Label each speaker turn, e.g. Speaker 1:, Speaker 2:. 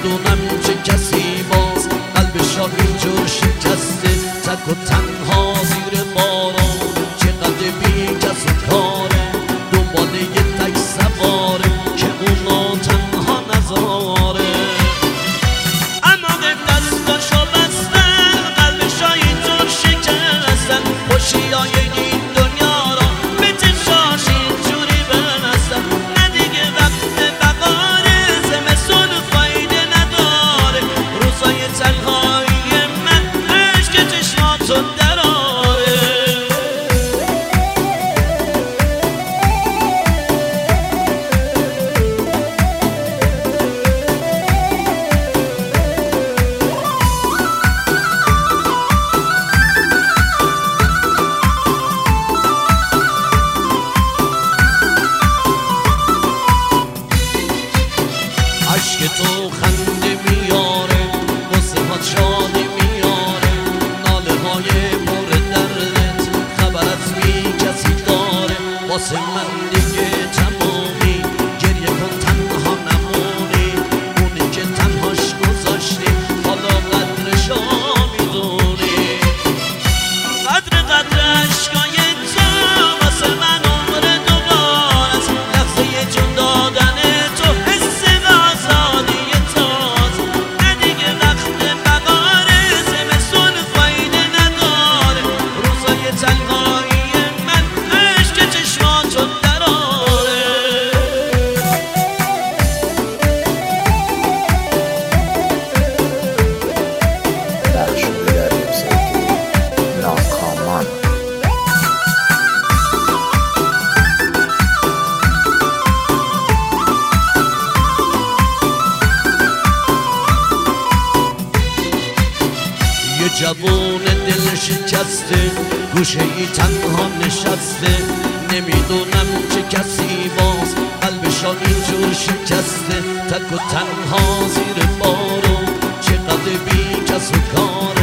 Speaker 1: نمیدونم چه کسی باز قلبشا اینجور شکسته، تک و تنها زیر باران، چقدر بی کس و کاره، دنبال یه تک سواره که اونا تنها نذاره. اما دستاشو بستن، قلبشا اینجور شکستن، خوشیای این دنیا را به چشاش اینجوری بستن. نه دیگه وقت بقاره، زمستون فایده نداره، روزای تنهایی من عشق چشماتو دراره. عشق تو خنده میاره، واسه ها شادی میاره، ناله های پر دردت خبر از بی کسی داره. واسه من دیگه تمومی، گریه کن تنها نمونی، اونی که تنهاش گذاشتی حالا قدرشو میدونی. قدر عشقای تو واسه من عمر دوباره است، لحظه جون دادن تو حس آزادی تازه. نه دیگه وقت بقاره، زمستون فایده نداره، روزای تنهایی من عشق چشماتو دراره.
Speaker 2: پخش شده در وبسایت ناکامان.
Speaker 1: یه جوون دل شکسته، گوشه ای تنها نشسته، نمیدونم چه کسی باز قلبشا اینجور شکسته، تک و تنها زیر بارون، چقدر بی کس و کاره.